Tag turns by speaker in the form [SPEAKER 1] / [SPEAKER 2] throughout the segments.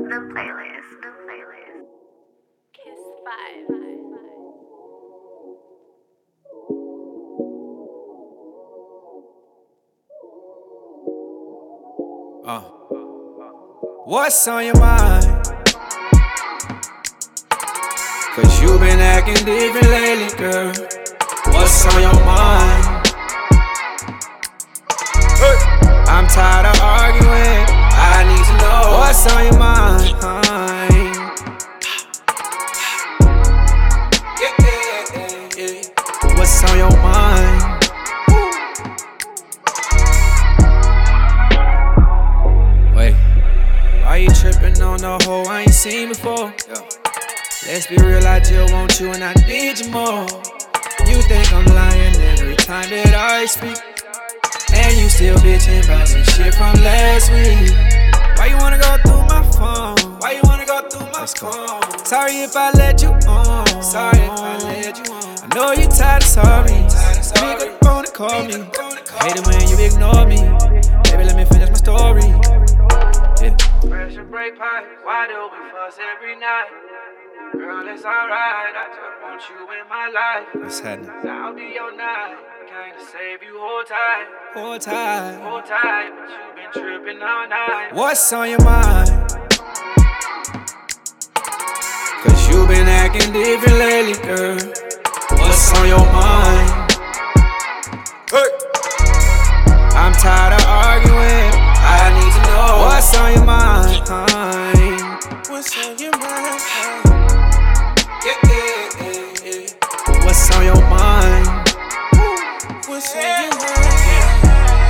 [SPEAKER 1] Kiss 5.
[SPEAKER 2] What's on your mind? Cause you been acting different lately, girl. What's on your mind? I'm tired of arguing. I need to know what's on your mind. What's on your mind? Wait, why you tripping on the hoe I ain't seen before? Let's be real, I just want you and I need you more. You think I'm lying every time that I speak, and you still bitching about some shit from last week. Why you wanna go through my phone? Why you wanna go through my phone? Sorry if I let you on. Sorry if I let you on. I know you tired of sorry. Pick up the phone and call me. I hate it when you ignore me. Baby, let me finish my story. Yeah. Pressure break pipe. Why do we fuss every night? Girl, it's alright. I just want you in my life. What's happening? I'll be your night. Came to save you, hold tight. Hold tight. Hold tight. But you been tripping all night. What's on your mind? Cause you been acting different lately, girl. What's on your mind? Hey. I'm tired of arguing. I need to know what's on your mind. What's on your mind? What's on your mind? What's on your mind?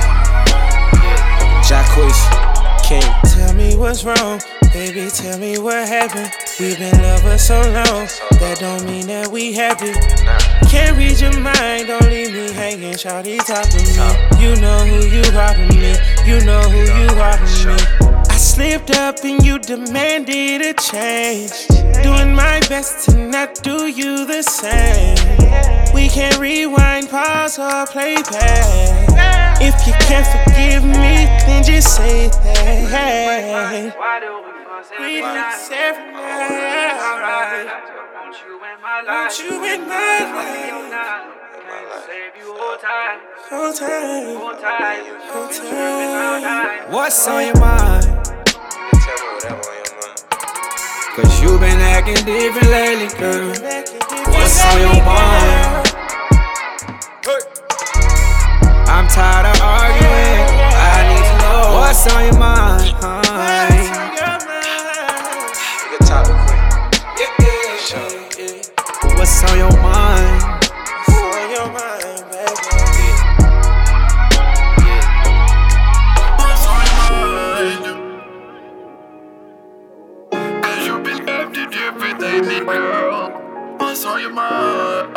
[SPEAKER 2] Jacquees, King.
[SPEAKER 3] Tell me what's wrong, baby, tell me what happened. We've been lovers so long, that don't mean that we happy. Can't read your mind, don't leave me hanging, shawty, talk to me. You know who you are to me, you know who you are to me. I slipped up and you demanded a change. Doing my best to not do you the same. We can't rewind, pause, or play back. If you can't forgive me, then just say that.
[SPEAKER 2] Why do we fuss every night?
[SPEAKER 3] Every night.
[SPEAKER 2] Alright, I just want you in my life.
[SPEAKER 3] Want you in my life.
[SPEAKER 2] Can't save you, hold tight.
[SPEAKER 3] Hold tight.
[SPEAKER 2] Hold tight.
[SPEAKER 3] Hold
[SPEAKER 2] You been tripping all
[SPEAKER 3] tight.
[SPEAKER 2] night. What's on your mind?
[SPEAKER 4] Tell me whatever on your mind.
[SPEAKER 2] Cause you been acting different lately, girl. What's on your mind? I'm tired of arguing. I need to know what's on your mind.
[SPEAKER 4] You can top it quick. Sure.
[SPEAKER 2] What's on your mind?
[SPEAKER 3] What's on your mind, baby?
[SPEAKER 5] What's on your mind? Cause you been acting different lately, girl. What's on your mind?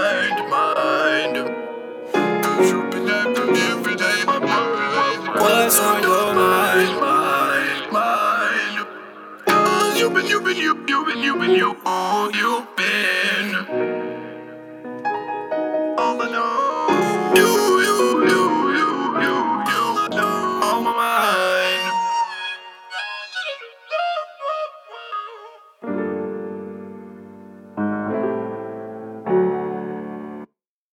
[SPEAKER 5] Cause you been acting different lately.
[SPEAKER 2] What's on your mind?
[SPEAKER 5] Cause you been, you